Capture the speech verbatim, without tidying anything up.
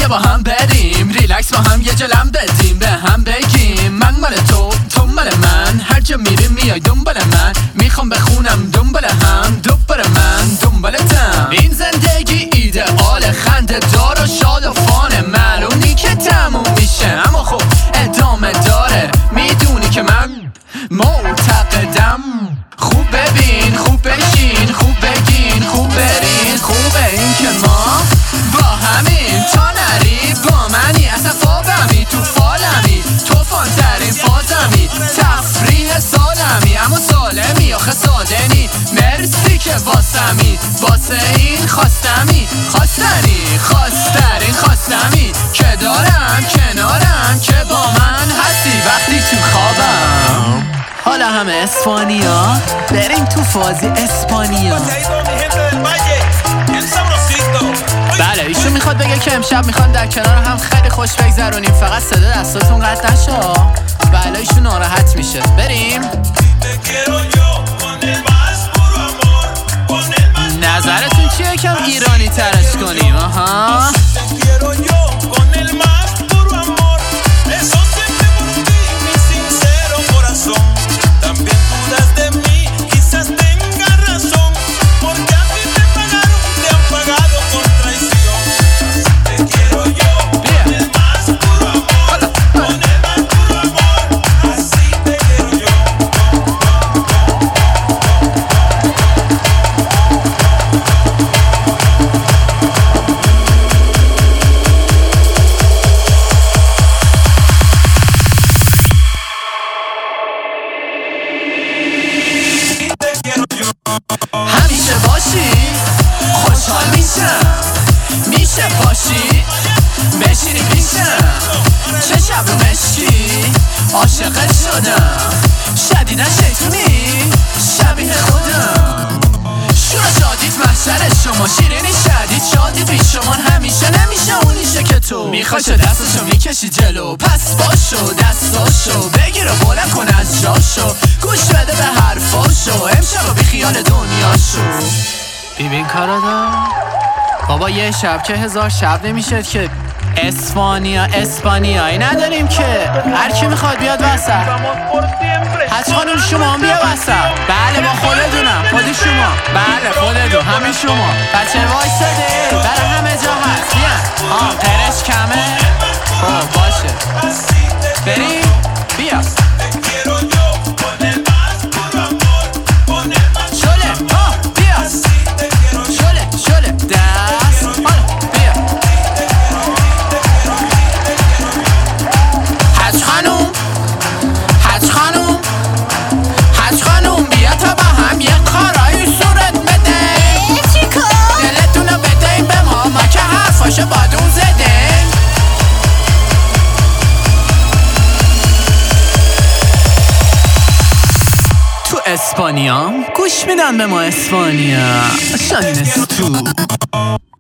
بیا با هم بریم ریلکس با هم یه جلم بدیم به هم بگیم من مال تو تو مال من هر جا میریم میای دنبال من میخوام بخونم دنبال هم دوباره من دنبالتم این زندگی ایدئال خنده دار و شاد و فانه معلومی که تموم میشه اما خب ادامه داره میدونی که من معتقدم خوب ببین خوب بشین خوب بگین خوب برین خوبه این که ما با همین تا نری با منی اصلا فابمی تو فالمی تو فانترین فازمی تفریح سالمی اما سالمی آخه سادنی مرسی که واسمی واسه این خواستمی خواستنی خواسترین خواستمی که دارم کنارم که با من هستی وقتی تو خوابم حالا همه اسپانیا بریم تو فازی اسپانیا. بله ایشون میخواد بگه که امشب میخوان در کنار هم خیلی خوش بگذرونیم فقط صدا دستاتون قطع نشه. بله ایشون ناراحت میشه. بریم. نظرتون چیه کم ایرانی ترش کنیم؟ آها همیشه باشی خوشحال میشم میشه باشی بشینی پیشم چه شب رو مشکی عاشقت شدم شدیدن شیطونی شبیه خودم شور شادیت محشر شما شیرینی شدید شادی پیش شما همیشه نمیشه اونیشه که تو میخوای چه دستشو میکشی جلو پس باشو دستاشو بگیر و بلند کن از جاشو گوش بده به حرفاشو امشب بی خیال دنیاشو ببین کارادا بابا یه شب که هزار شب نمیشه که اسپانیا اسپانیایی نداریم که هر کی میخواد بیاد وسط حج خانم شما هم بیا وسط بله با خودتونم خودی شما بله خودتون همین شما بچه وایساده برای همه جا هست بیان آه قرش کمه خب باشه بریم بیا اسپانیا گوش میدن به ما اسپانیا شاینست تو